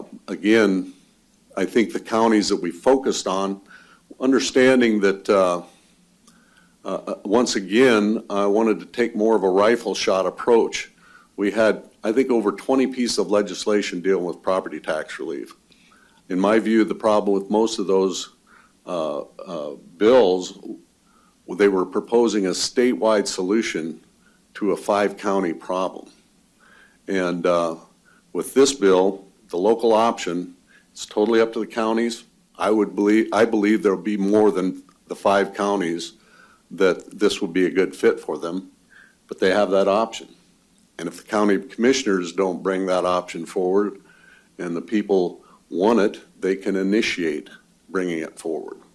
again, I think the counties that we focused on, understanding that once again, I wanted to take more of a rifle shot approach. We had, I think, over 20 pieces of legislation dealing with property tax relief. In my view, the problem with most of those bills, they were proposing a statewide solution to a 5-county problem. And with this bill, the local option, it's totally up to the counties. I believe there'll be more than the 5 counties that this would be a good fit for them, but they have that option. And if the county commissioners don't bring that option forward and the people want it, they can initiate bringing it forward.